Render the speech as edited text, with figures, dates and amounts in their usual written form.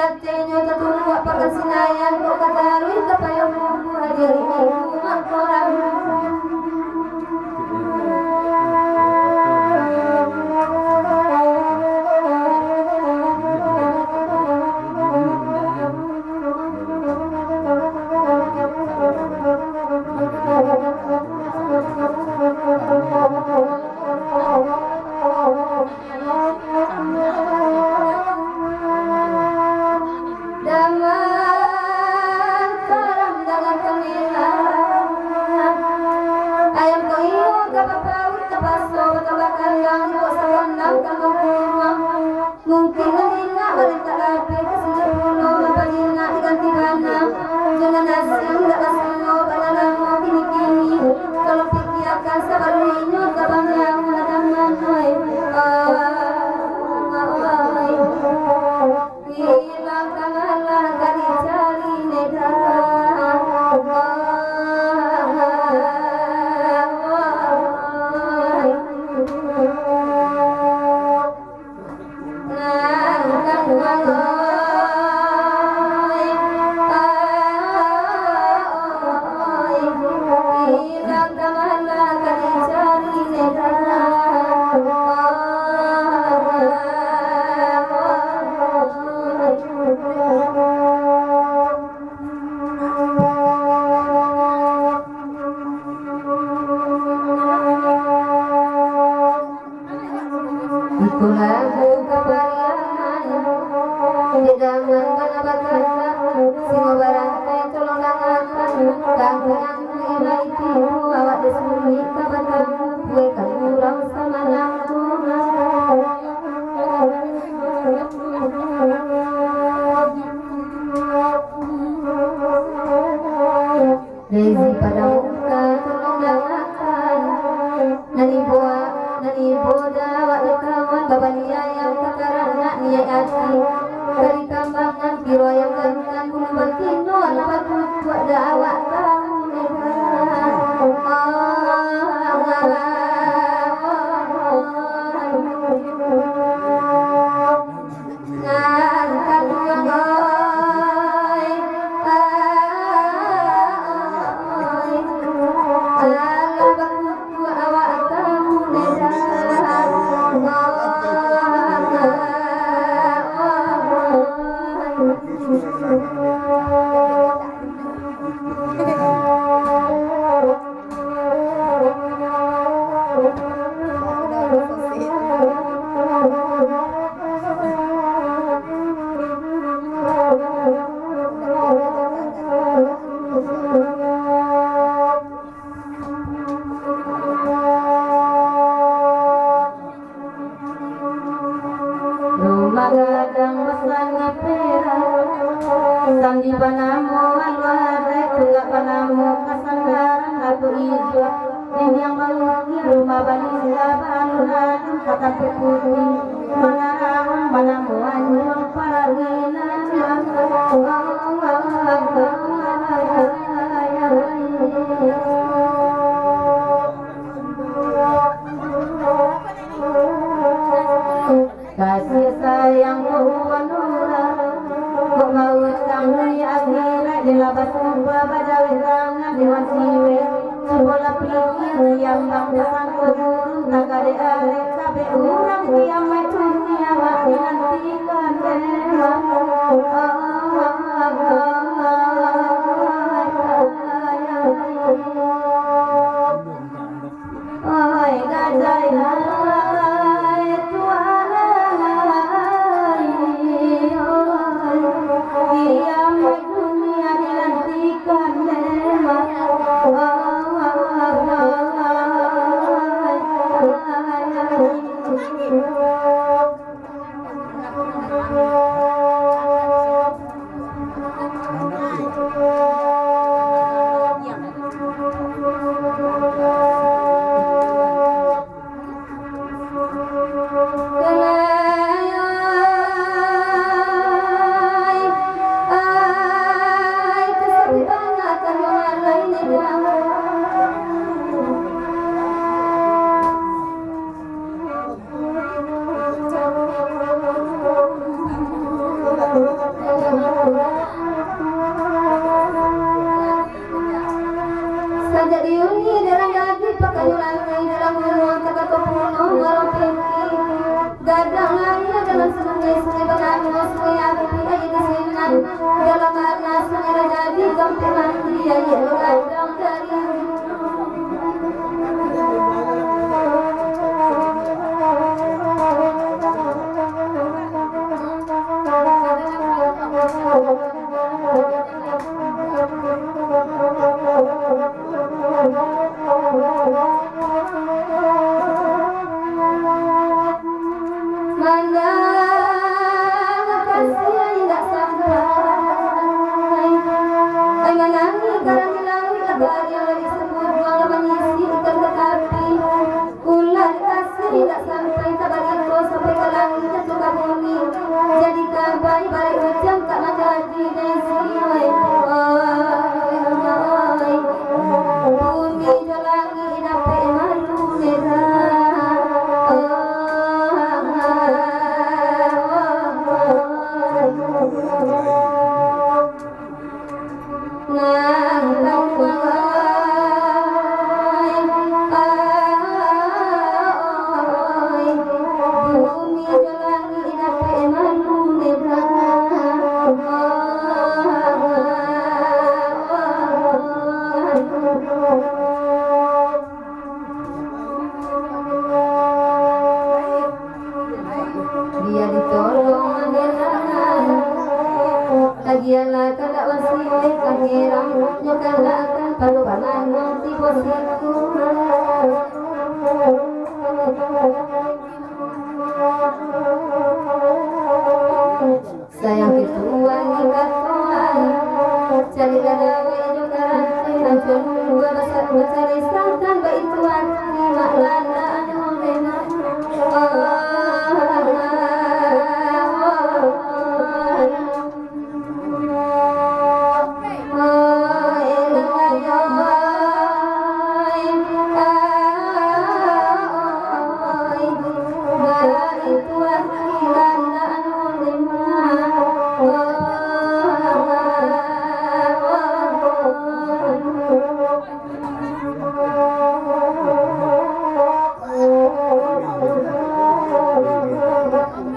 atenyo tatungwa pagkasinayan ko kataroy kapayong buhadiri mangkorang mungkin na ulit talapi kasi napuno mabalin na igantihan na dyan na nasiyang lakasan mo panalang mo kinikini kalau pikiakan sa balinyo kabang mo nadaman ay ilang kangalan galit-cari neda Itu lagu kepariangan Hidangan banabatan Singo barangkai colongan Kangkang lima itu Awak desuni kabatan Gue kurang sama nangku Rezi pada muka tolong Nani boda wak lekawan babania yang kekarana niai ati dari kambangan biro yang gantang bulu batino lepas buat dah awak kamu Magadang masani pera Sandi panamu alware Tungga panamu kasanggaran Lagu ijo Ini yang baluki rumah balisa balunan Kata putih Mengarang panamu anjong Paraginan kasih sayang kuanura kok mau tangguli akhirat di labas rumah badawi tangan di wasiwe sekolah pikir yang bangga sangko guru tak ada arek kabe urang kiamat dunia wak nantikan tema oi gajai dalam karena senyara jadi kampungan dia yang kadang dari dia ditolong mengerangan kagianlah kada wasile kangirang nyokala akan palupanan nganti posiku sayang kituan nikah tuan cari kada we jokaran hancur dua besar